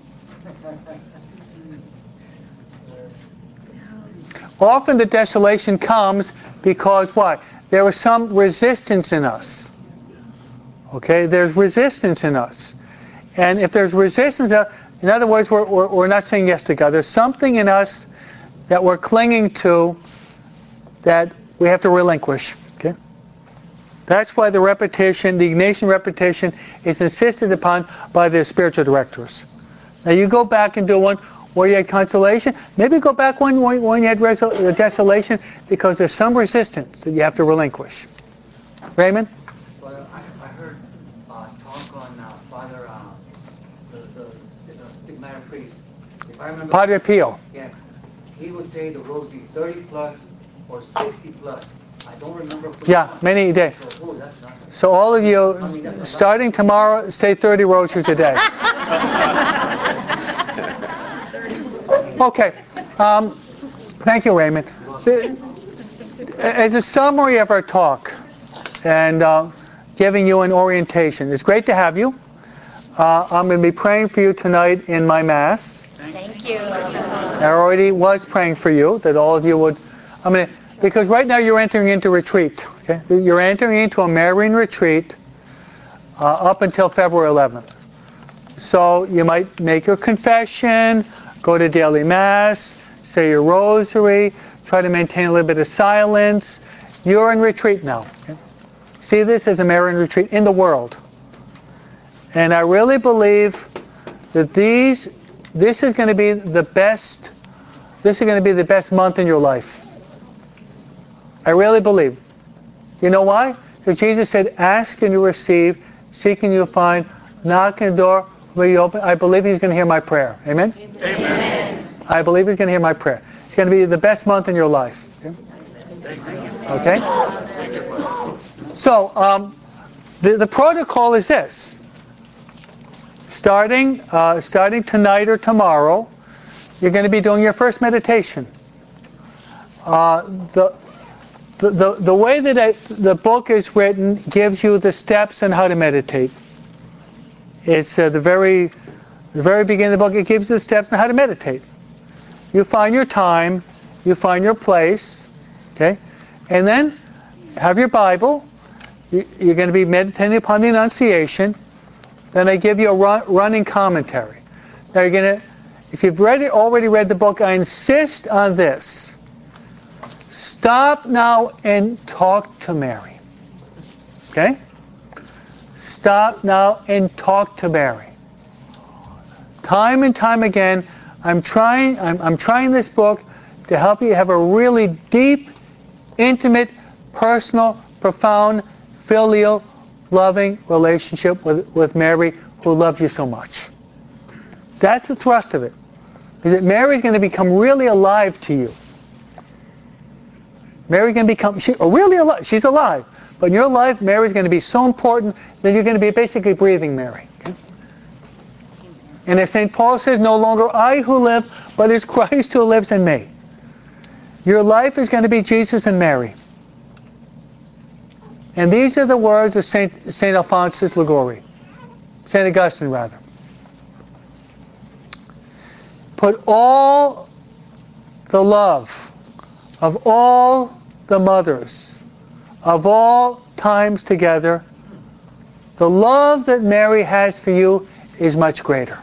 Often the desolation comes because what? There was some resistance in us. Okay, there's resistance in us. And if there's resistance, in other words, we're not saying yes to God. There's something in us that we're clinging to that we have to relinquish. Okay? That's why the repetition, the Ignatian repetition, is insisted upon by the spiritual directors. Now you go back and do one where you had consolation. Maybe go back when you had desolation, because there's some resistance that you have to relinquish. Raymond? Well, I heard talk on Father, the Stigmatic priest. If I remember, Padre Pio. yes, he would say the rosary 30 plus or 60 plus. I don't remember. Yeah, many days. So, that's nothing. So all of you, starting tomorrow, say 30 rosaries a day. Okay. Thank you, Raymond. As a summary of our talk and giving you an orientation, it's great to have you. I'm going to be praying for you tonight in my Mass. Thank you. I already was praying for you, that all of you would... because right now you're entering into retreat. Okay? You're entering into a Marian retreat up until February 11th. So you might make your confession, go to daily Mass, say your rosary, try to maintain a little bit of silence. You're in retreat now. Okay? See this as a Marian retreat in the world. And I really believe that this is going to be the best month in your life. I really believe. You know why? Because Jesus said, ask and you receive, seek and you'll find, knock on the door, will you open? I believe He's going to hear my prayer. Amen? Amen. I believe He's going to hear my prayer. It's going to be the best month in your life. Okay? So, the protocol is this. Starting tonight or tomorrow, you're going to be doing your first meditation. The way that the book is written gives you the steps on how to meditate. It's the very beginning of the book. It gives you the steps on how to meditate. You find your time, you find your place, okay, and then have your Bible. You're going to be meditating upon the Annunciation. Then I give you a running commentary. Now you're going to, if you've already read the book, I insist on this. Stop now and talk to Mary. Okay? Stop now and talk to Mary. Time and time again, I'm trying this book to help you have a really deep, intimate, personal, profound, filial, loving relationship with Mary, who loves you so much. That's the thrust of it. Is that Mary's going to become really alive to you. Mary's going to become really alive. She's alive. But in your life, Mary's going to be so important that you're going to be basically breathing Mary. Okay? And as St. Paul says, no longer I who live, but it's Christ who lives in me. Your life is going to be Jesus and Mary. And these are the words of St. Alphonsus Liguori. St. Augustine, rather. Put all the love of all the mothers of all times together. The love that Mary has for you is much greater.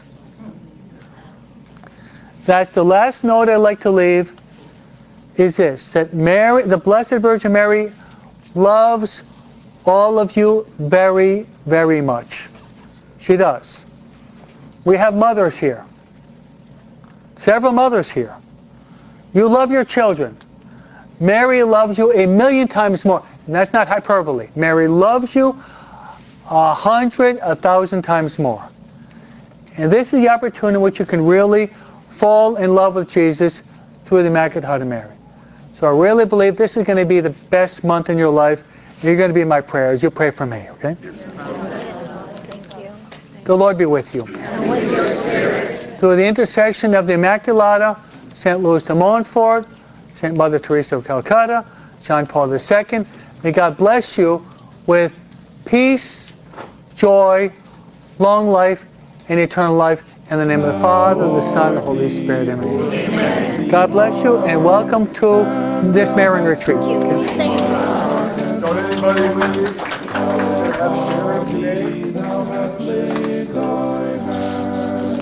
That's the last note I'd like to leave, is this, that Mary, the Blessed Virgin Mary, loves all of you very, very much. She does. We have mothers here. Several mothers here. You love your children. Mary loves you 1,000,000 times more. And that's not hyperbole. Mary loves you 100, 1,000 times more. And this is the opportunity in which you can really fall in love with Jesus through the Immaculate Heart of Mary. So I really believe this is going to be the best month in your life. You're going to be in my prayers. You pray for me, okay? Thank you. The Lord be with you. And with your spirit. Through the intercession of the Immaculata, St. Louis de Montfort, St. Mother Teresa of Calcutta, John Paul II, may God bless you with peace, joy, long life, and eternal life. In the name of the Father, the Son, and the Holy Spirit. Amen. Amen. God bless you, and welcome to this Marian retreat. Okay? Thank you. Don't anybody leave. Have a sharing today. Thou hast laid thy hand.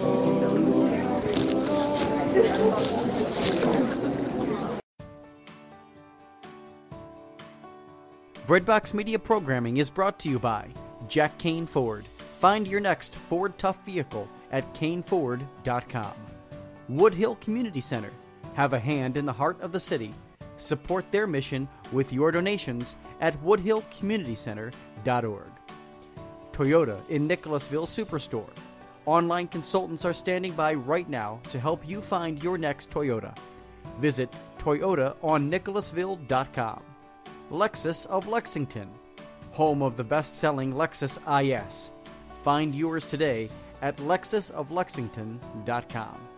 Breadbox Media programming is brought to you by Jack Kane Ford. Find your next Ford Tough vehicle at caneford.com. Woodhill Community Center. Have a hand in the heart of the city. Support their mission with your donations at woodhillcommunitycenter.org. Toyota in Nicholasville Superstore. Online consultants are standing by right now to help you find your next Toyota. Visit toyotaonnicholasville.com. Lexus of Lexington, home of the best-selling Lexus IS. Find yours today at lexusoflexington.com.